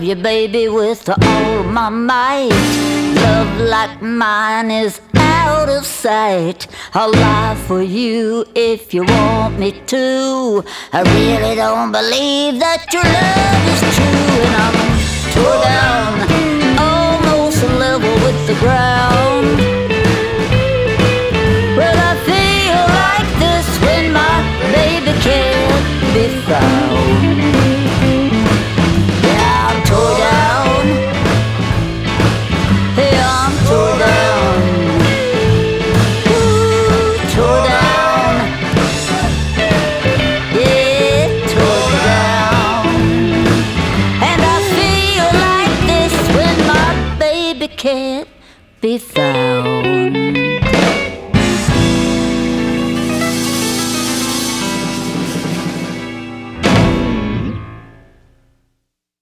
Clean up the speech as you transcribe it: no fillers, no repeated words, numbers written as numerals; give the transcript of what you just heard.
you, baby, with all my might. Love like mine is out of sight. I'll lie for you if you want me to. I really don't believe that your love is true. And I'm tore down, almost level with the ground. Well, I feel like this when my baby can't be found. Yeah, I'm tore down. Yeah, I'm tore down. Ooh, tore down. Yeah, tore down. And I feel like this when my baby can't be found.